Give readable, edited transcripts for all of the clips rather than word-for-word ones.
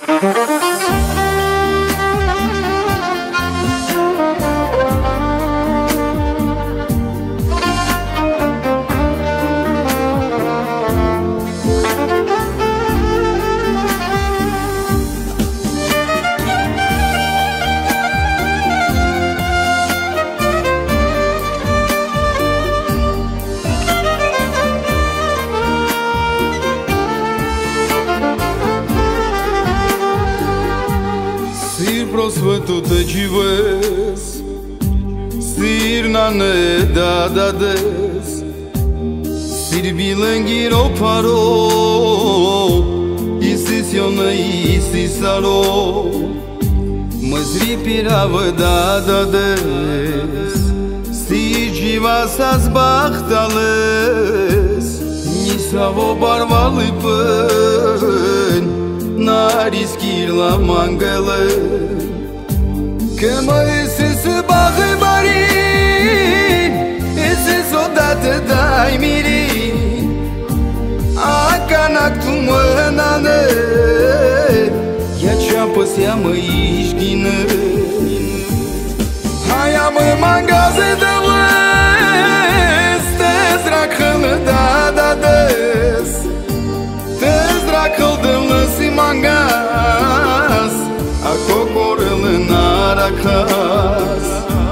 Prosvătul te civesc, sirna ne dadades, sirbilengiro paro, isisione isisaro, măzri pirava dadades, sijiva sas bahtales, nisavo barvali pen, nariskir la mangale. Că mă ese bagă marin, ese soldate dai mirin, acanak tu mânane, ia ceapă seamă ișghină. Haia mă mangaze de lăs, te-s dracăl des, te-s dracăl de lăs i mangas, a cocorâl în aracas.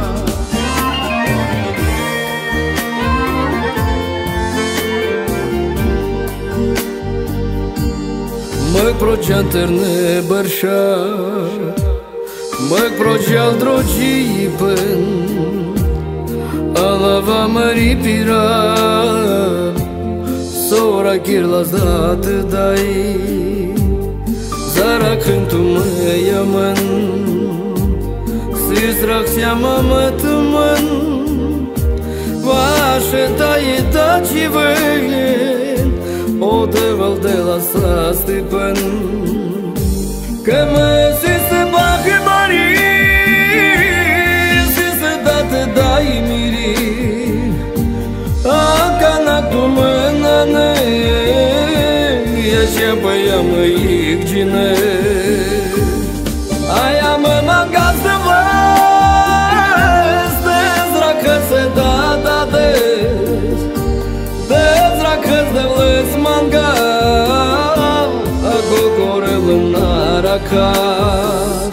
Măk proćanterne bărșa, măk proćal drođipen, alava mări pira, sora kirlas date dai, zara cântu mă yaman, sisrak seama mă tămân, vașe taie da civen, o deval de la sa stipen. Că mă sise bagă marin, sise date dai mirin, acanak tu mânane, ia ceapă ia mă igine. Aia mă mangas de văz, dezracă se da des, dezracă de văz mangal, a cocorel în aracas.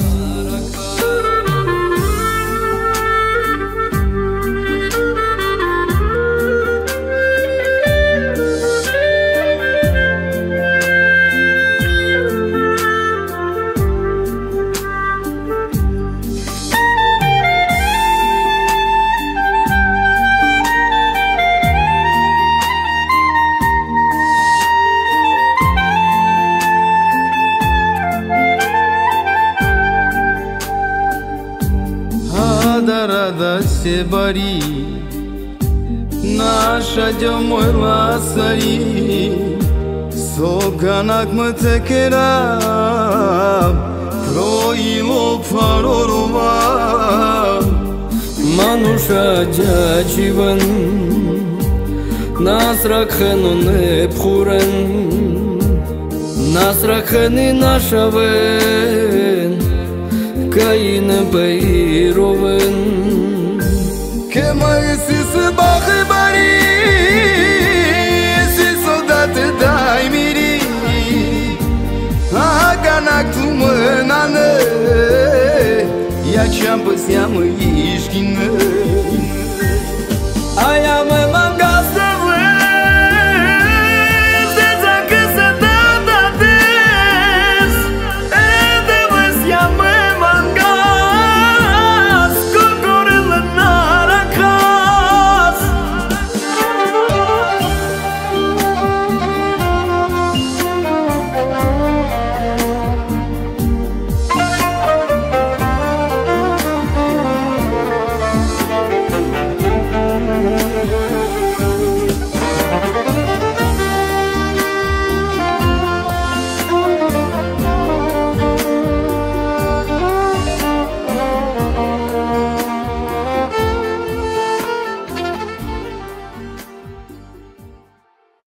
Rada se bari, naša djomoj lasari, sokanak mă tekeram, proilo farorova. Manusha jachivan, nasrakhanu ne phuran, nasrakhani nashaven, kaine beiroven. Că mă sise bagă marin, si soldate dai mirin, acanak tu mânane, ia ceapă seamă ișghină.